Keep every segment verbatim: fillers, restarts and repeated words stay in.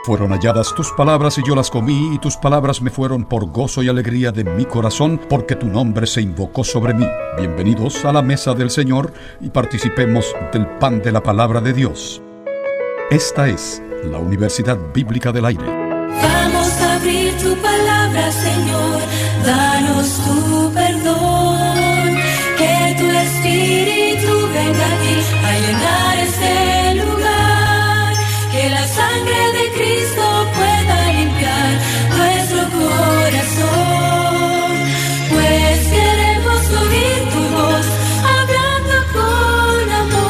Fueron halladas tus palabras y yo las comí, y tus palabras me fueron por gozo y alegría de mi corazón, porque tu nombre se invocó sobre mí. Bienvenidos a la mesa del Señor y participemos del pan de la palabra de Dios. Esta es la Universidad Bíblica del Aire. Vamos a abrir tu palabra, Señor, danos tu perdón, que tu Espíritu venga aquí a llenar este lugar, que la sangre de Cristo pueda limpiar nuestro corazón, pues queremos oír tu voz hablando con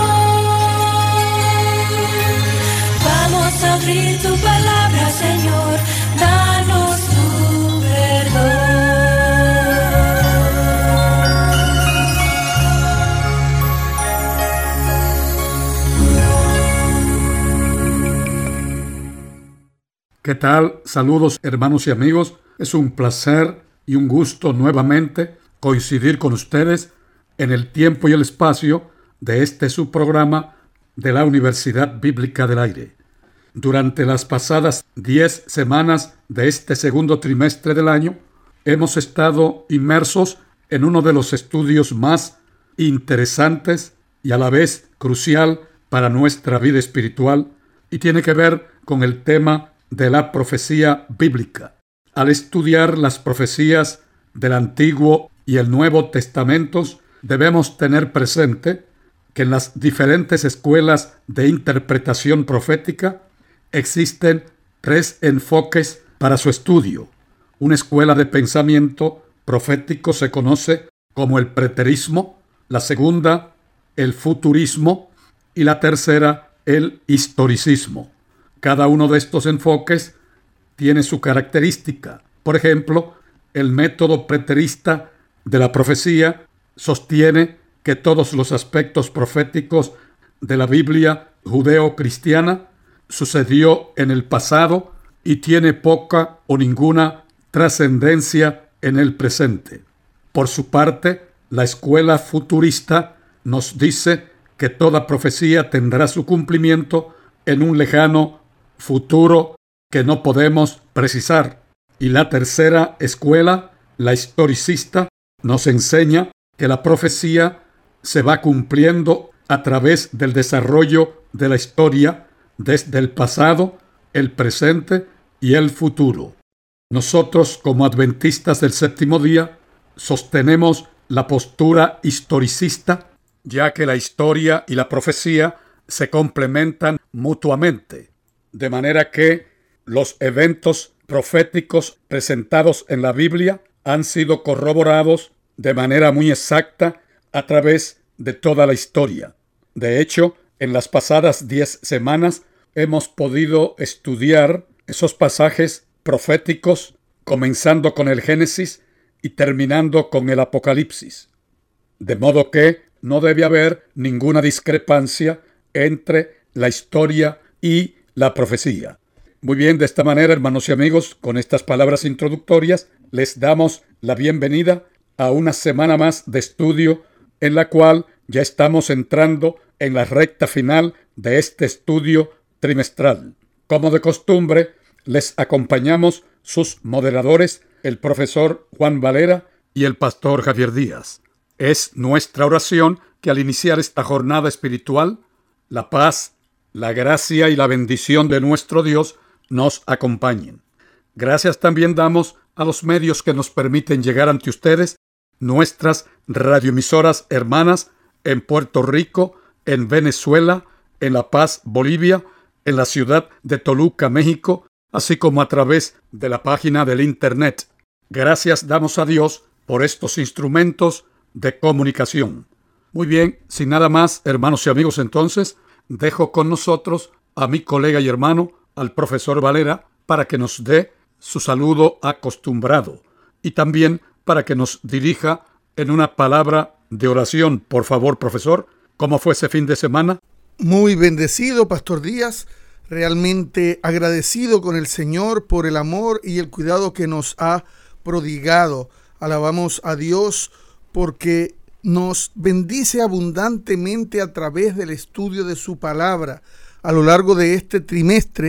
amor. Vamos a abrir tu palabra, Señor, danos tu perdón. ¿Qué tal? Saludos, hermanos y amigos. Es un placer y un gusto nuevamente coincidir con ustedes en el tiempo y el espacio de este subprograma de la Universidad Bíblica del Aire. Durante las pasadas diez semanas de este segundo trimestre del año, hemos estado inmersos en uno de los estudios más interesantes y a la vez crucial para nuestra vida espiritual, y tiene que ver con el tema de la profecía bíblica. Al estudiar las profecías del Antiguo y el Nuevo Testamentos, debemos tener presente que en las diferentes escuelas de interpretación profética existen tres enfoques para su estudio. Una escuela de pensamiento profético se conoce como el preterismo, la segunda, el futurismo, y la tercera, el historicismo. Cada uno de estos enfoques tiene su característica. Por ejemplo, el método preterista de la profecía sostiene que todos los aspectos proféticos de la Biblia judeo-cristiana sucedió en el pasado y tiene poca o ninguna trascendencia en el presente. Por su parte, la escuela futurista nos dice que toda profecía tendrá su cumplimiento en un lejano futuro que no podemos precisar. Y la tercera escuela, la historicista, nos enseña que la profecía se va cumpliendo a través del desarrollo de la historia desde el pasado, el presente y el futuro. Nosotros, como adventistas del séptimo día, sostenemos la postura historicista, ya que la historia y la profecía se complementan mutuamente, de manera que los eventos proféticos presentados en la Biblia han sido corroborados de manera muy exacta a través de toda la historia. De hecho, en las pasadas diez semanas hemos podido estudiar esos pasajes proféticos, comenzando con el Génesis y terminando con el Apocalipsis. De modo que no debe haber ninguna discrepancia entre la historia y la profecía. Muy bien, de esta manera, hermanos y amigos, con estas palabras introductorias, les damos la bienvenida a una semana más de estudio en la cual ya estamos entrando en la recta final de este estudio trimestral. Como de costumbre, les acompañamos sus moderadores, el profesor Juan Valera y el pastor Javier Díaz. Es nuestra oración que al iniciar esta jornada espiritual, la paz, la gracia y la bendición de nuestro Dios nos acompañen. Gracias también damos a los medios que nos permiten llegar ante ustedes, nuestras radioemisoras hermanas en Puerto Rico, en Venezuela, en La Paz, Bolivia, en la ciudad de Toluca, México, así como a través de la página del Internet. Gracias damos a Dios por estos instrumentos de comunicación. Muy bien, sin nada más, hermanos y amigos, entonces, dejo con nosotros a mi colega y hermano, al profesor Valera, para que nos dé su saludo acostumbrado y también para que nos dirija en una palabra de oración. Por favor, profesor, ¿cómo fue ese fin de semana? Muy bendecido, Pastor Díaz. Realmente agradecido con el Señor por el amor y el cuidado que nos ha prodigado. Alabamos a Dios porque nos bendice abundantemente a través del estudio de su palabra. A lo largo de este trimestre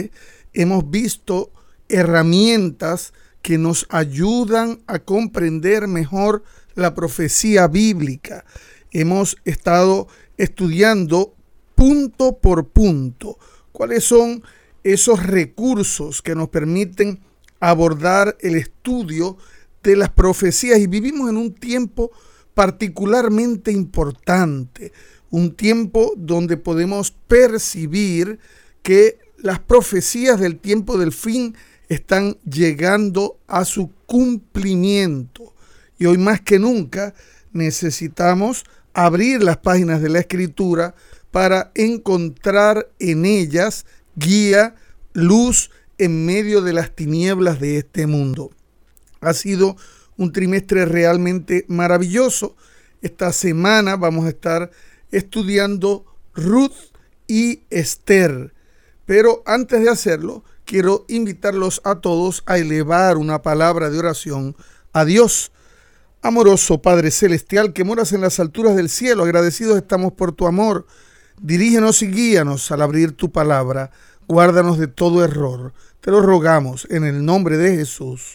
hemos visto herramientas que nos ayudan a comprender mejor la profecía bíblica. Hemos estado estudiando punto por punto cuáles son esos recursos que nos permiten abordar el estudio de las profecías, y vivimos en un tiempo particularmente importante, un tiempo donde podemos percibir que las profecías del tiempo del fin están llegando a su cumplimiento, y hoy más que nunca necesitamos abrir las páginas de la Escritura para encontrar en ellas guía, luz en medio de las tinieblas de este mundo. Ha sido un trimestre realmente maravilloso. Esta semana vamos a estar estudiando Ruth y Esther. Pero antes de hacerlo, quiero invitarlos a todos a elevar una palabra de oración a Dios. Amoroso Padre Celestial, que moras en las alturas del cielo, agradecidos estamos por tu amor. Dirígenos y guíanos al abrir tu palabra. Guárdanos de todo error. Te lo rogamos en el nombre de Jesús.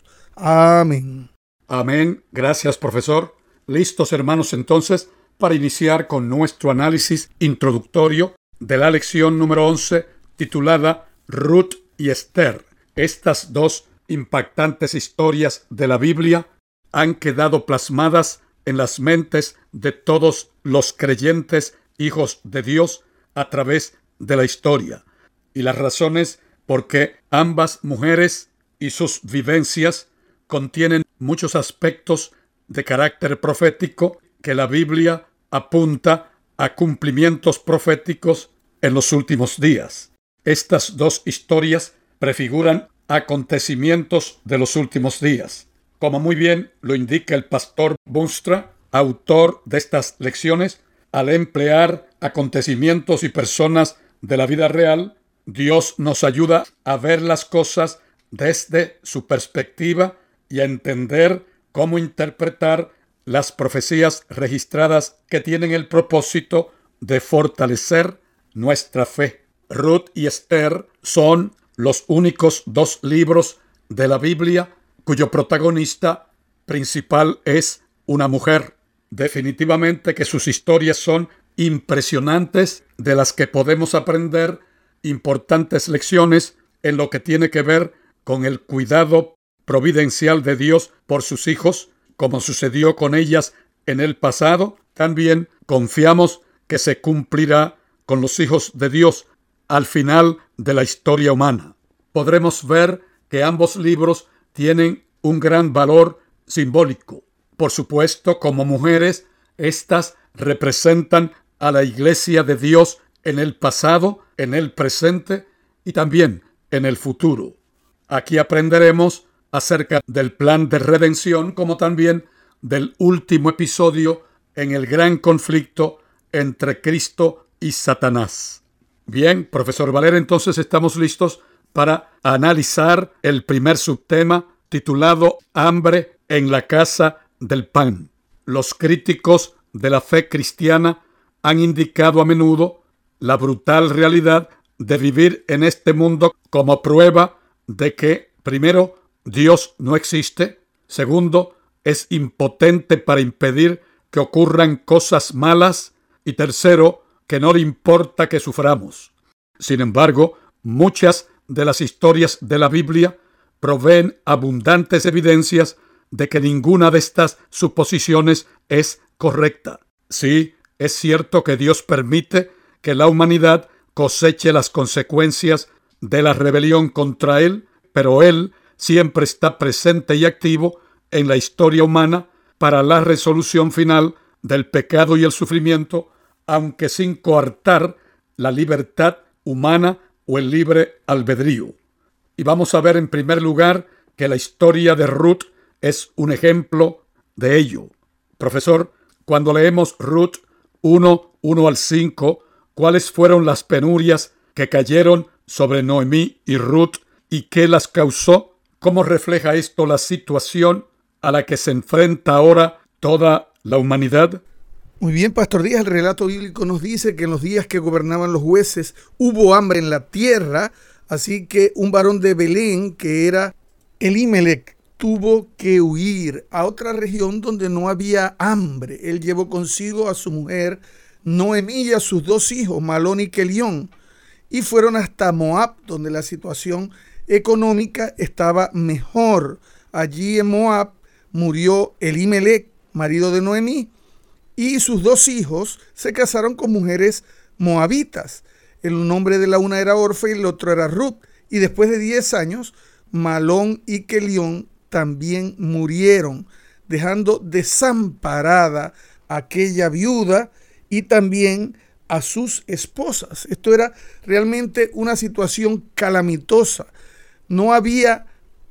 Amén. Amén. Gracias, profesor. Listos, hermanos, entonces, para iniciar con nuestro análisis introductorio de la lección número once, titulada Ruth y Esther. Estas dos impactantes historias de la Biblia han quedado plasmadas en las mentes de todos los creyentes hijos de Dios a través de la historia. Y las razones por qué ambas mujeres y sus vivencias contienen muchos aspectos de carácter profético que la Biblia apunta a cumplimientos proféticos en los últimos días. Estas dos historias prefiguran acontecimientos de los últimos días. Como muy bien lo indica el pastor Boonstra, autor de estas lecciones, al emplear acontecimientos y personas de la vida real, Dios nos ayuda a ver las cosas desde su perspectiva y a entender cómo interpretar las profecías registradas que tienen el propósito de fortalecer nuestra fe. Ruth y Esther son los únicos dos libros de la Biblia cuyo protagonista principal es una mujer. Definitivamente que sus historias son impresionantes, de las que podemos aprender importantes lecciones en lo que tiene que ver con el cuidado providencial de Dios por sus hijos, como sucedió con ellas en el pasado. También confiamos que se cumplirá con los hijos de Dios al final de la historia humana. Podremos ver que ambos libros tienen un gran valor simbólico. Por supuesto, como mujeres, estas representan a la Iglesia de Dios en el pasado, en el presente y también en el futuro. Aquí aprenderemos acerca del plan de redención, como también del último episodio en el gran conflicto entre Cristo y Satanás. Bien, profesor Valera, entonces estamos listos para analizar el primer subtema titulado Hambre en la casa del pan. Los críticos de la fe cristiana han indicado a menudo la brutal realidad de vivir en este mundo como prueba de que, primero, Dios no existe; segundo, es impotente para impedir que ocurran cosas malas; y tercero, que no le importa que suframos. Sin embargo, muchas de las historias de la Biblia proveen abundantes evidencias de que ninguna de estas suposiciones es correcta. Sí, es cierto que Dios permite que la humanidad coseche las consecuencias de la rebelión contra Él, pero Él siempre está presente y activo en la historia humana para la resolución final del pecado y el sufrimiento, aunque sin coartar la libertad humana o el libre albedrío. Y vamos a ver en primer lugar que la historia de Ruth es un ejemplo de ello. Profesor, cuando leemos Ruth uno, uno al cinco, ¿cuáles fueron las penurias que cayeron sobre Noemí y Ruth y qué las causó? ¿Cómo refleja esto la situación a la que se enfrenta ahora toda la humanidad? Muy bien, Pastor Díaz, el relato bíblico nos dice que en los días que gobernaban los jueces hubo hambre en la tierra Así que un varón de Belén, que era Elimelec, tuvo que huir a otra región donde no había hambre. Él llevó consigo a su mujer Noemí y a sus dos hijos, Malón y Kelión, y fueron hasta Moab, donde la situación económica estaba mejor. Allí en Moab murió Elimelec, marido de Noemí, y sus dos hijos se casaron con mujeres moabitas. El nombre de la una era Orfa y el otro era Ruth. Y después de diez años, Malón y Kelión también murieron, dejando desamparada a aquella viuda y también a sus esposas. Esto era realmente una situación calamitosa. No había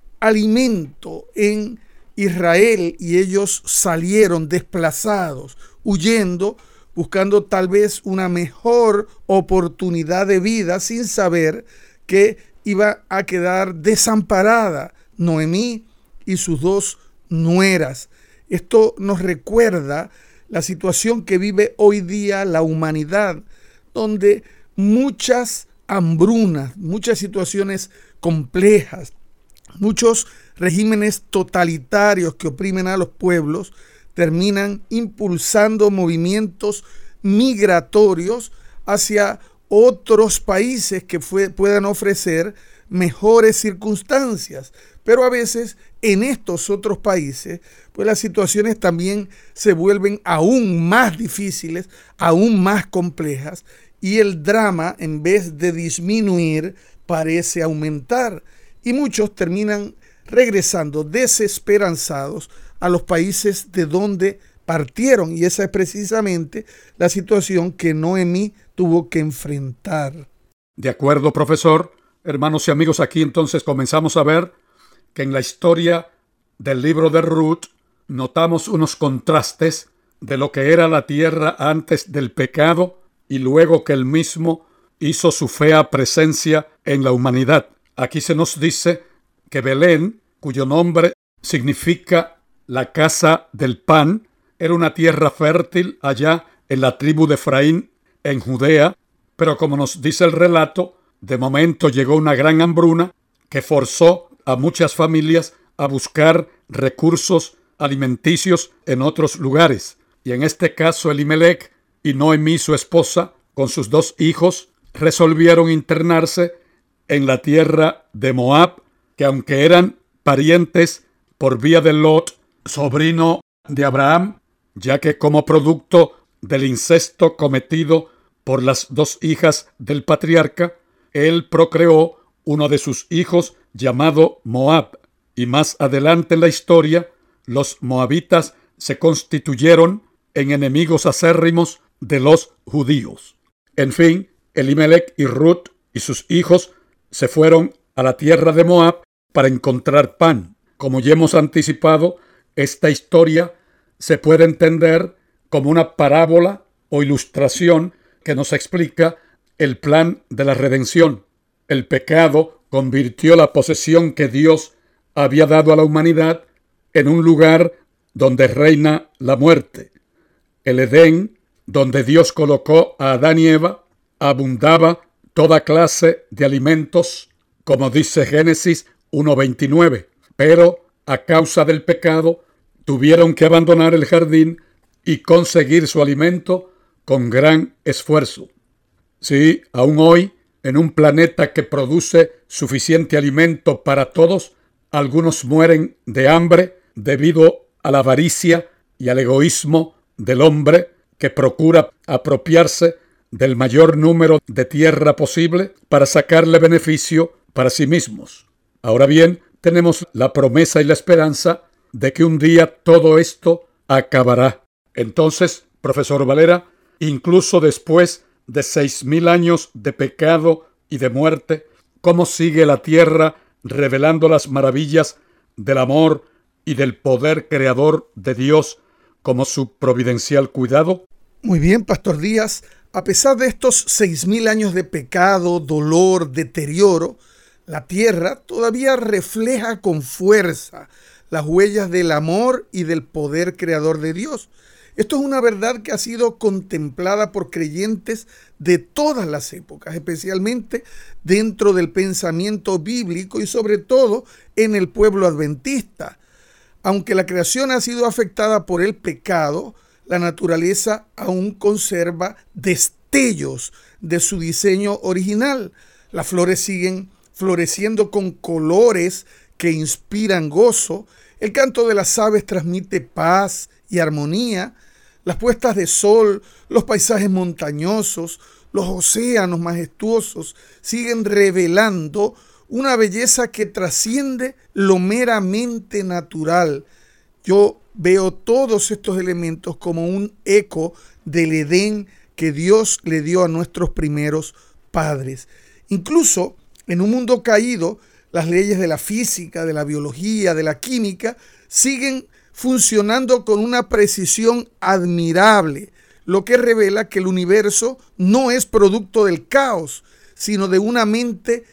alimento en Israel y ellos salieron desplazados, huyendo, buscando tal vez una mejor oportunidad de vida, sin saber que iba a quedar desamparada Noemí y sus dos nueras. Esto nos recuerda la situación que vive hoy día la humanidad, donde muchas hambrunas, muchas situaciones complejas, muchos regímenes totalitarios que oprimen a los pueblos terminan impulsando movimientos migratorios hacia otros países que fue, puedan ofrecer mejores circunstancias. Pero a veces en estos otros países, pues las situaciones también se vuelven aún más difíciles, aún más complejas, y el drama, en vez de disminuir, parece aumentar. Y muchos terminan regresando desesperanzados a los países de donde partieron. Y esa es precisamente la situación que Noemí tuvo que enfrentar. De acuerdo, profesor. Hermanos y amigos, aquí entonces comenzamos a ver que en la historia del libro de Ruth notamos unos contrastes de lo que era la tierra antes del pecado y luego que él mismo hizo su fea presencia en la humanidad. Aquí se nos dice que Belén, cuyo nombre significa la casa del pan, era una tierra fértil allá en la tribu de Efraín, en Judea, pero como nos dice el relato, de momento llegó una gran hambruna que forzó a muchas familias a buscar recursos alimenticios en otros lugares. Y en este caso Elimelec y Noemí, su esposa, con sus dos hijos, resolvieron internarse en la tierra de Moab, que aunque eran parientes por vía de Lot, sobrino de Abraham, ya que como producto del incesto cometido por las dos hijas del patriarca, él procreó uno de sus hijos llamado Moab, y más adelante en la historia, los moabitas se constituyeron en enemigos acérrimos de los judíos. En fin, Elimelec y Ruth y sus hijos se fueron a la tierra de Moab para encontrar pan. Como ya hemos anticipado, esta historia se puede entender como una parábola o ilustración que nos explica el plan de la redención. El pecado convirtió la posesión que Dios había dado a la humanidad en un lugar donde reina la muerte. El Edén, donde Dios colocó a Adán y Eva, abundaba toda clase de alimentos, como dice Génesis uno veintinueve. Pero a causa del pecado tuvieron que abandonar el jardín y conseguir su alimento con gran esfuerzo. Sí, aún hoy, en un planeta que produce suficiente alimento para todos, algunos mueren de hambre debido a la avaricia y al egoísmo del hombre que procura apropiarse del mayor número de tierra posible para sacarle beneficio para sí mismos. Ahora bien, tenemos la promesa y la esperanza de que un día todo esto acabará. Entonces, profesor Valera, incluso después de seis mil años de pecado y de muerte, ¿cómo sigue la tierra revelando las maravillas del amor y del poder creador de Dios como su providencial cuidado? Muy bien, Pastor Díaz. A pesar de estos seis mil años de pecado, dolor, deterioro, la tierra todavía refleja con fuerza las huellas del amor y del poder creador de Dios. Esto es una verdad que ha sido contemplada por creyentes de todas las épocas, especialmente dentro del pensamiento bíblico y sobre todo en el pueblo adventista. Aunque la creación ha sido afectada por el pecado, la naturaleza aún conserva destellos de su diseño original. Las flores siguen floreciendo con colores que inspiran gozo. El canto de las aves transmite paz y armonía. Las puestas de sol, los paisajes montañosos, los océanos majestuosos siguen revelando una belleza que trasciende lo meramente natural. Yo veo todos estos elementos como un eco del Edén que Dios le dio a nuestros primeros padres. Incluso en un mundo caído, las leyes de la física, de la biología, de la química, siguen funcionando con una precisión admirable, lo que revela que el universo no es producto del caos, sino de una mente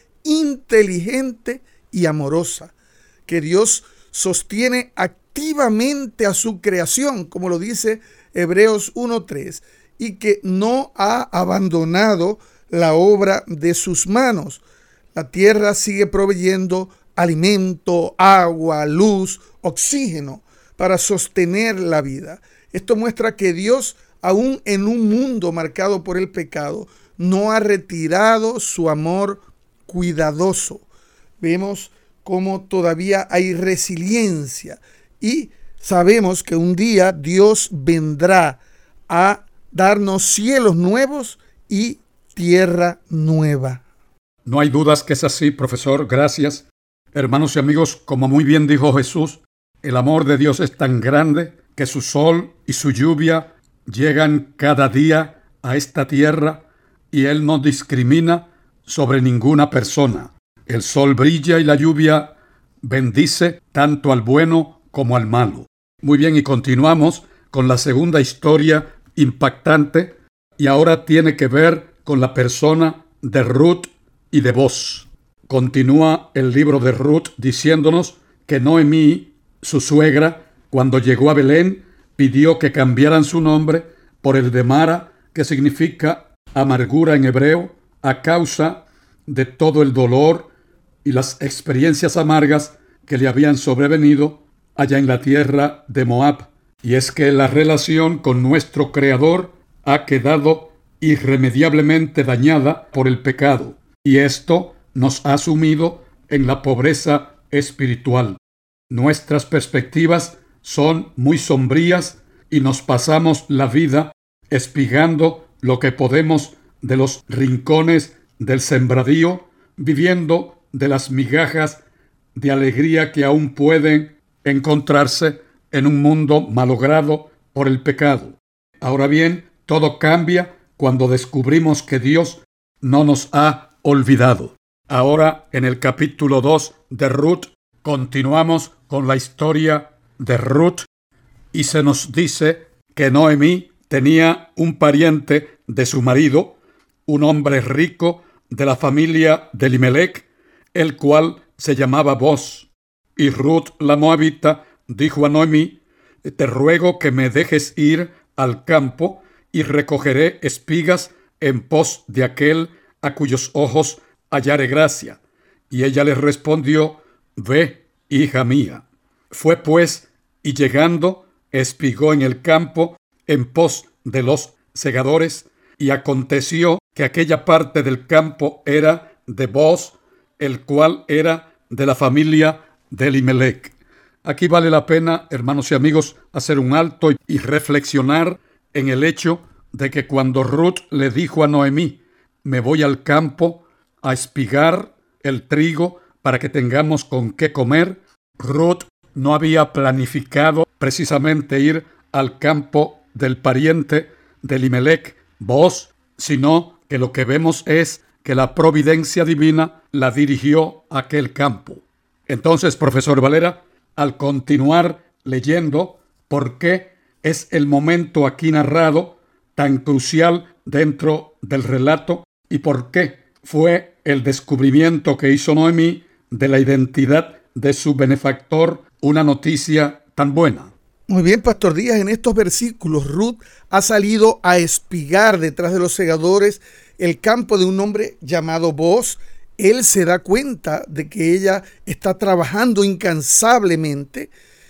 inteligente y amorosa, que Dios sostiene activamente a su creación, como lo dice Hebreos uno tres, y que no ha abandonado la obra de sus manos. La tierra sigue proveyendo alimento, agua, luz, oxígeno para sostener la vida. Esto muestra que Dios, aún en un mundo marcado por el pecado, no ha retirado su amor cuidadoso. Vemos cómo todavía hay resiliencia y sabemos que un día Dios vendrá a darnos cielos nuevos y tierra nueva. No hay dudas que es así, profesor. Gracias. Hermanos y amigos, como muy bien dijo Jesús, el amor de Dios es tan grande que su sol y su lluvia llegan cada día a esta tierra y Él no discrimina sobre ninguna persona. El sol brilla y la lluvia bendice tanto al bueno como al malo. Muy bien, y continuamos con la segunda historia impactante y ahora tiene que ver con la persona de Ruth y de Boaz. Continúa el libro de Ruth diciéndonos que Noemí, su suegra, cuando llegó a Belén, pidió que cambiaran su nombre por el de Mara, que significa amargura en hebreo, a causa de todo el dolor y las experiencias amargas que le habían sobrevenido allá en la tierra de Moab. Y es que la relación con nuestro Creador ha quedado irremediablemente dañada por el pecado, y esto nos ha sumido en la pobreza espiritual. Nuestras perspectivas son muy sombrías y nos pasamos la vida espigando lo que podemos de los rincones del sembradío, viviendo de las migajas de alegría que aún pueden encontrarse en un mundo malogrado por el pecado. Ahora bien, todo cambia cuando descubrimos que Dios no nos ha olvidado. Ahora, en el capítulo dos de Ruth, continuamos con la historia de Ruth y se nos dice que Noemí tenía un pariente de su marido, un hombre rico de la familia de Elimelec, el cual se llamaba Boaz. Y Ruth la moabita dijo a Noemí: te ruego que me dejes ir al campo y recogeré espigas en pos de aquel a cuyos ojos hallare gracia. Y ella le respondió: ve, hija mía. Fue pues, y llegando, espigó en el campo en pos de los segadores, y aconteció que aquella parte del campo era de Boaz, el cual era de la familia de Elimelec. Aquí vale la pena, hermanos y amigos, hacer un alto y reflexionar en el hecho de que cuando Ruth le dijo a Noemí: me voy al campo a espigar el trigo para que tengamos con qué comer, Ruth no había planificado precisamente ir al campo del pariente de Elimelec, Boaz, sino que lo que vemos es que la providencia divina la dirigió a aquel campo. Entonces, profesor Valera, al continuar leyendo, ¿por qué es el momento aquí narrado tan crucial dentro del relato y por qué fue el descubrimiento que hizo Noemí de la identidad de su benefactor una noticia tan buena? Muy bien, Pastor Díaz, en estos versículos Ruth ha salido a espigar detrás de los segadores el campo de un hombre llamado Booz. Él se da cuenta de que ella está trabajando incansablemente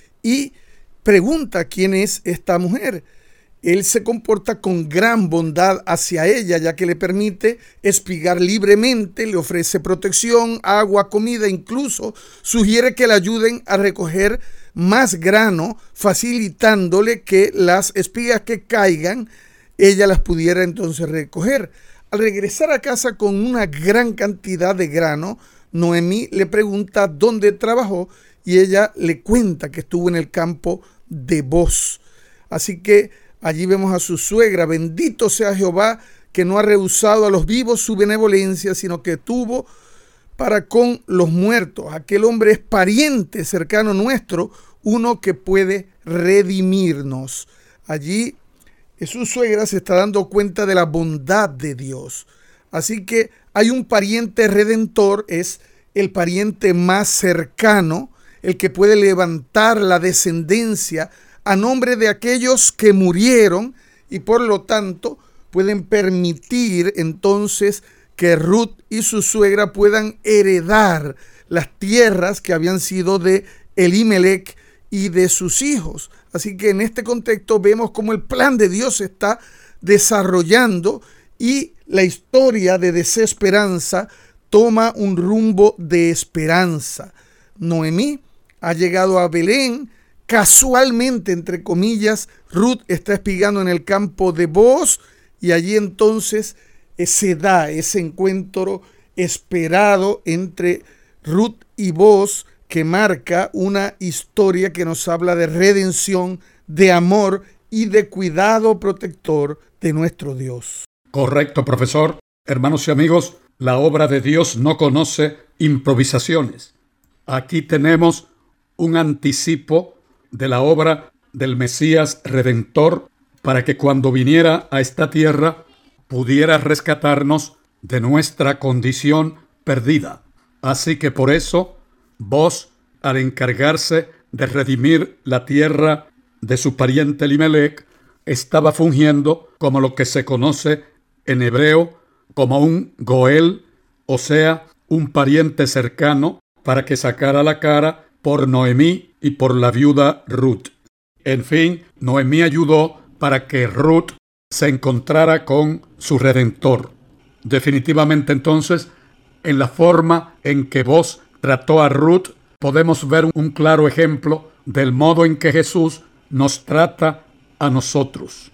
y pregunta quién es esta mujer. Él se comporta con gran bondad hacia ella, ya que le permite espigar libremente, le ofrece protección, agua, comida, incluso sugiere que le ayuden a recoger más grano, facilitándole que las espigas que caigan, ella las pudiera entonces recoger. Al regresar a casa con una gran cantidad de grano, Noemí le pregunta dónde trabajó y ella le cuenta que estuvo en el campo de Booz. Así que allí vemos a su suegra. Bendito sea Jehová, que no ha rehusado a los vivos su benevolencia, sino que tuvo para con los muertos. Aquel hombre es pariente cercano nuestro, uno que puede redimirnos. Allí su suegra se está dando cuenta de la bondad de Dios. Así que hay un pariente redentor, es el pariente más cercano, el que puede levantar la descendencia a nombre de aquellos que murieron y por lo tanto pueden permitir entonces que Ruth y su suegra puedan heredar las tierras que habían sido de Elimelech y de sus hijos. Así que en este contexto vemos cómo el plan de Dios se está desarrollando y la historia de desesperanza toma un rumbo de esperanza. Noemí ha llegado a Belén. Casualmente, entre comillas, Ruth está espigando en el campo de Booz y allí entonces se da ese encuentro esperado entre Ruth y Booz, que marca una historia que nos habla de redención, de amor y de cuidado protector de nuestro Dios. Correcto, profesor. Hermanos y amigos, la obra de Dios no conoce improvisaciones. Aquí tenemos un anticipo de la obra del Mesías Redentor para que cuando viniera a esta tierra pudiera rescatarnos de nuestra condición perdida. Así que por eso, Booz, al encargarse de redimir la tierra de su pariente Elimelech, estaba fungiendo como lo que se conoce en hebreo como un goel, o sea, un pariente cercano, para que sacara la cara por Noemí y por la viuda Ruth. En fin, Noemí ayudó para que Ruth se encontrara con su Redentor. Definitivamente entonces, en la forma en que Booz trató a Ruth, podemos ver un claro ejemplo del modo en que Jesús nos trata a nosotros.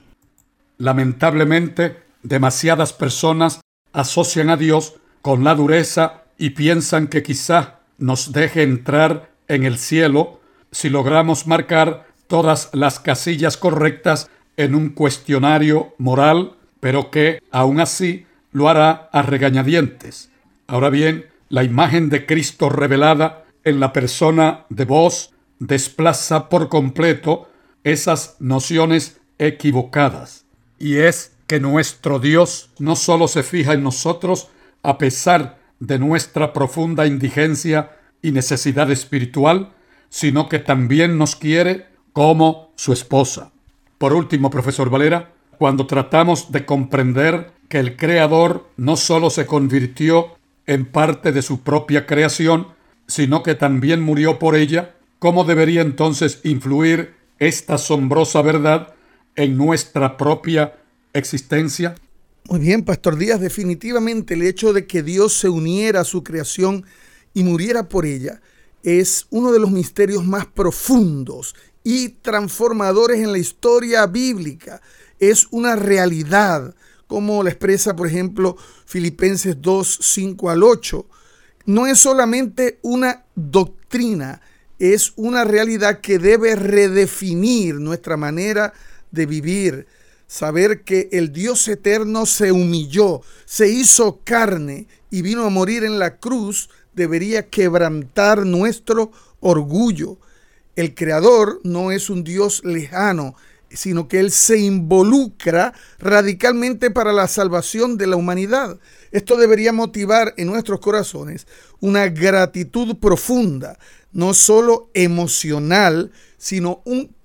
Lamentablemente, demasiadas personas asocian a Dios con la dureza y piensan que quizá nos deje entrar en el cielo si logramos marcar todas las casillas correctas en un cuestionario moral, pero que aún así lo hará a regañadientes. Ahora bien, la imagen de Cristo revelada en la persona de Booz desplaza por completo esas nociones equivocadas. Y es que nuestro Dios no solo se fija en nosotros a pesar de nuestra profunda indigencia y necesidad espiritual, sino que también nos quiere como su esposa. Por último, profesor Valera, cuando tratamos de comprender que el Creador no solo se convirtió en parte de su propia creación, sino que también murió por ella, ¿cómo debería entonces influir esta asombrosa verdad en nuestra propia existencia? Muy bien, Pastor Díaz, definitivamente el hecho de que Dios se uniera a su creación y muriera por ella es uno de los misterios más profundos y transformadores en la historia bíblica. Es una realidad, como la expresa, por ejemplo, Filipenses dos, cinco al ocho. No es solamente una doctrina, es una realidad que debe redefinir nuestra manera de vivir. Saber que el Dios eterno se humilló, se hizo carne y vino a morir en la cruz debería quebrantar nuestro orgullo. El Creador no es un Dios lejano, sino que Él se involucra radicalmente para la salvación de la humanidad. Esto debería motivar en nuestros corazones una gratitud profunda, no solo emocional, sino un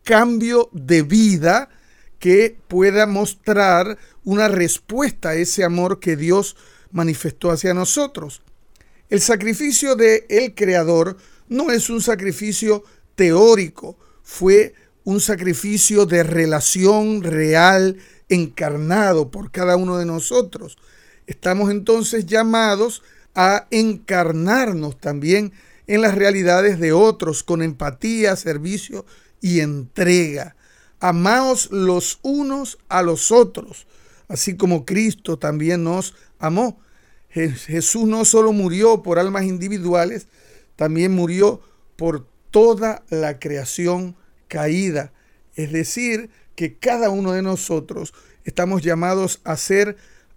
cambio de vida que pueda mostrar una respuesta a ese amor que Dios manifestó hacia nosotros. El sacrificio del Creador no es un sacrificio teórico, fue un sacrificio de relación real, encarnado por cada uno de nosotros. Estamos entonces llamados a encarnarnos también en las realidades de otros con empatía, servicio y entrega. Amaos los unos a los otros, así como Cristo también nos amó. Jesús no solo murió por almas individuales, también murió por toda la creación caída. Es decir, que cada uno de nosotros estamos llamados a ser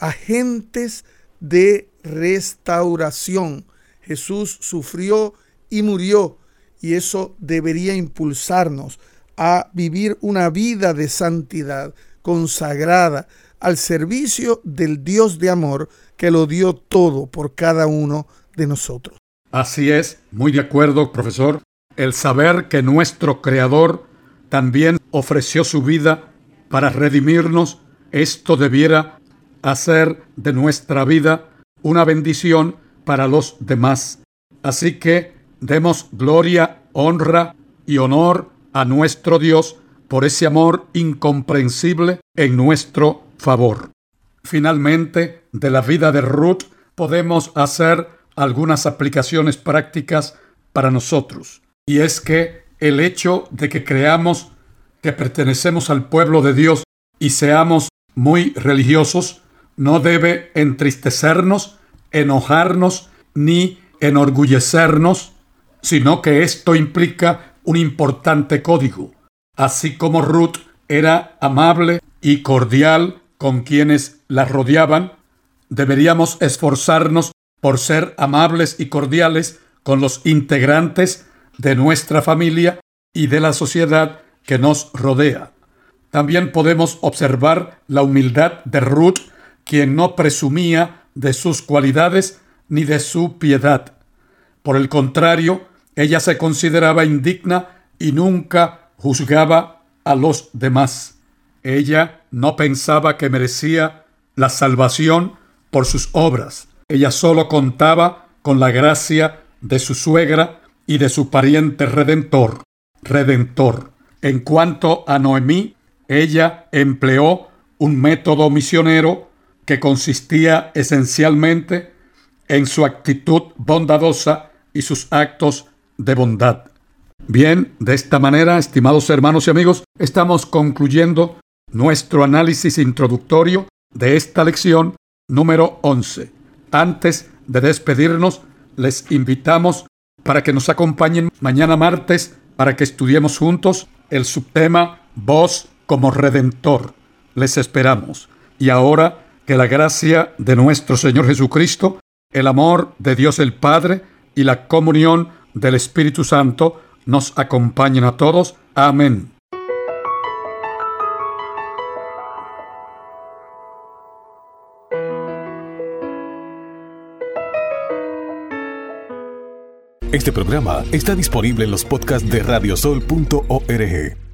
agentes de restauración. Jesús sufrió y murió, y eso debería impulsarnos a vivir una vida de santidad consagrada al servicio del Dios de amor que lo dio todo por cada uno de nosotros. Así es, muy de acuerdo, profesor. El saber que nuestro Creador también ofreció su vida para redimirnos, esto debiera hacer de nuestra vida una bendición para los demás. Así que demos gloria, honra y honor a nuestro Dios por ese amor incomprensible en nuestro favor. Finalmente, de la vida de Ruth podemos hacer algunas aplicaciones prácticas para nosotros. Y es que el hecho de que creamos que pertenecemos al pueblo de Dios y seamos muy religiosos no debe entristecernos, enojarnos ni enorgullecernos, sino que esto implica un importante código. Así como Ruth era amable y cordial con quienes la rodeaban, deberíamos esforzarnos por ser amables y cordiales con los integrantes de nuestra familia y de la sociedad que nos rodea. También podemos observar la humildad de Ruth, quien no presumía de sus cualidades ni de su piedad. Por el contrario, ella se consideraba indigna y nunca juzgaba a los demás. Ella no pensaba que merecía la salvación por sus obras. Ella solo contaba con la gracia de su suegra y de su pariente redentor. Redentor. En cuanto a Noemí, ella empleó un método misionero que consistía esencialmente en su actitud bondadosa y sus actos de bondad. Bien, de esta manera, estimados hermanos y amigos, estamos concluyendo nuestro análisis introductorio de esta lección número once. Antes de despedirnos, les invitamos para que nos acompañen mañana martes para que estudiemos juntos el subtema Voz como Redentor. Les esperamos. Y ahora, que la gracia de nuestro Señor Jesucristo, el amor de Dios el Padre y la comunión del Espíritu Santo nos acompañen a todos. Amén. Este programa está disponible en los podcasts de radiosol punto org.